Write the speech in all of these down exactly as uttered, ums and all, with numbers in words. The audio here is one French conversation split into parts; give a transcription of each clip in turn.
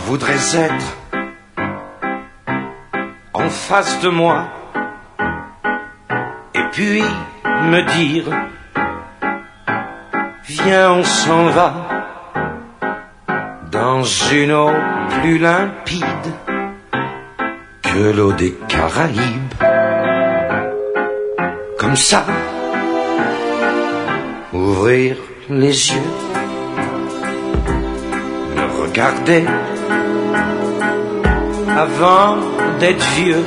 voudrais être en face de moi et puis me dire viens on s'en va dans une eau plus limpide que l'eau des Caraïbes. Comme ça, ouvrir les yeux, me regarder avant d'être vieux,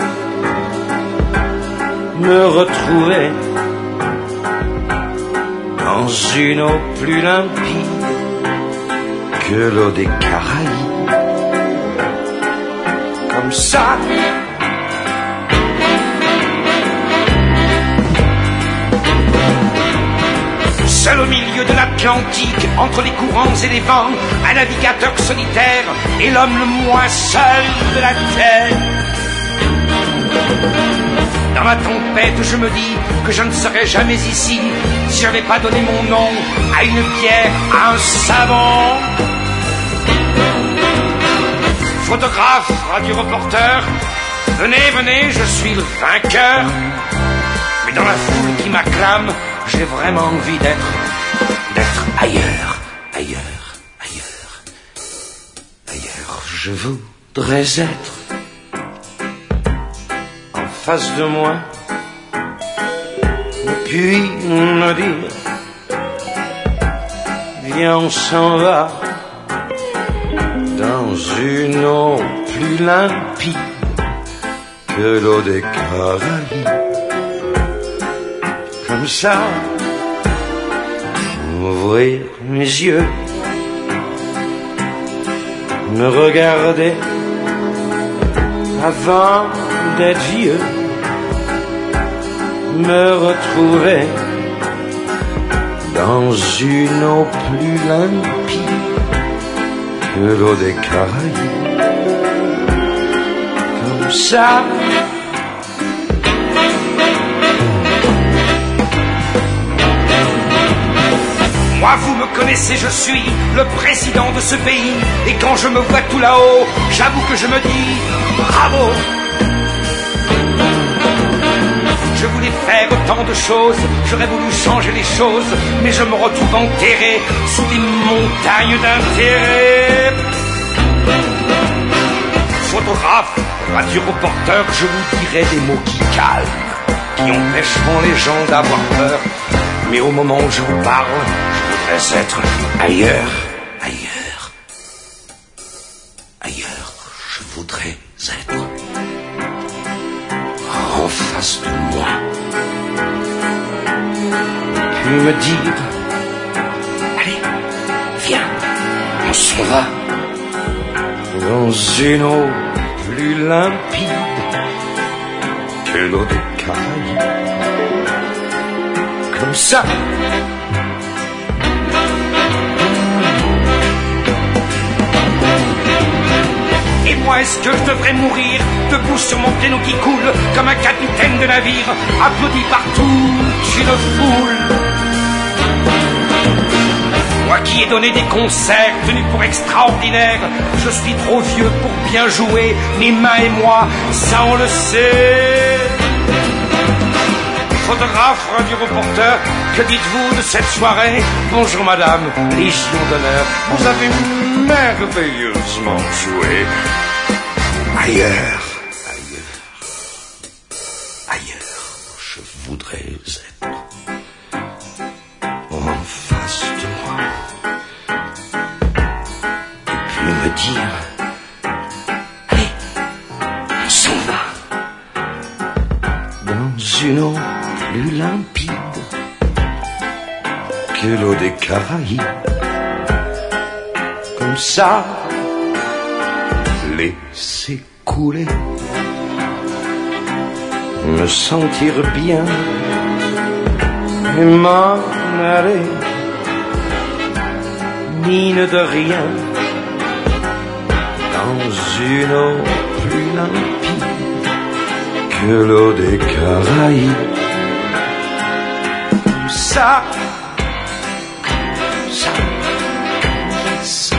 me retrouver dans une eau plus limpide que l'eau des Caraïbes. Comme ça, seul au milieu de l'Atlantique, entre les courants et les vents, un navigateur solitaire et l'homme le moins seul de la terre. Dans la tempête, je me dis que je ne serais jamais ici si j'avais pas donné mon nom à une pierre, à un savant. Photographe, radio-reporter, venez, venez, je suis le vainqueur. Mais dans la foule qui m'acclame, j'ai vraiment envie d'être, d'être ailleurs, ailleurs, ailleurs, ailleurs. Je voudrais être en face de moi, et puis me dire, viens on s'en va dans une eau plus limpide que l'eau des Caraïbes. Comme ça, ouvrir mes yeux, me regarder avant d'être vieux, me retrouver dans une eau plus limpide que l'eau des Caraïbes. Comme ça, moi, vous me connaissez, je suis le président de ce pays. Et quand je me vois tout là-haut, j'avoue que je me dis bravo. Je voulais faire autant de choses, j'aurais voulu changer les choses, mais je me retrouve enterré sous des montagnes d'intérêt. Photographe, radio-reporter, je vous dirai des mots qui calment, qui empêcheront les gens d'avoir peur. Mais au moment où je vous parle, je voudrais être ailleurs, ailleurs, ailleurs. Je voudrais être en face de moi. Puis me dire, allez, viens, on s'en va dans une eau plus limpide que l'eau des Caraïbes. Comme ça, et moi, est-ce que je devrais mourir debout sur mon traîneau qui coule comme un capitaine de navire, applaudi par toute une foule? Moi qui ai donné des concerts tenus pour extraordinaires, je suis trop vieux pour bien jouer, mes mains et moi, ça on le sait. Photographe, radio-reporter, que dites-vous de cette soirée? Bonjour madame, Légion d'honneur, vous avez merveilleusement joué. Ailleurs, ailleurs, ailleurs, je voudrais être en face de moi. Et puis me dire, allez, on s'en va dans une eau plus limpide que l'eau des Caraïbes. Comme ça, laisser couler, me sentir bien et m'en aller, mine de rien, dans une eau plus limpide que l'eau des Caraïbes. Ça, ça, ça.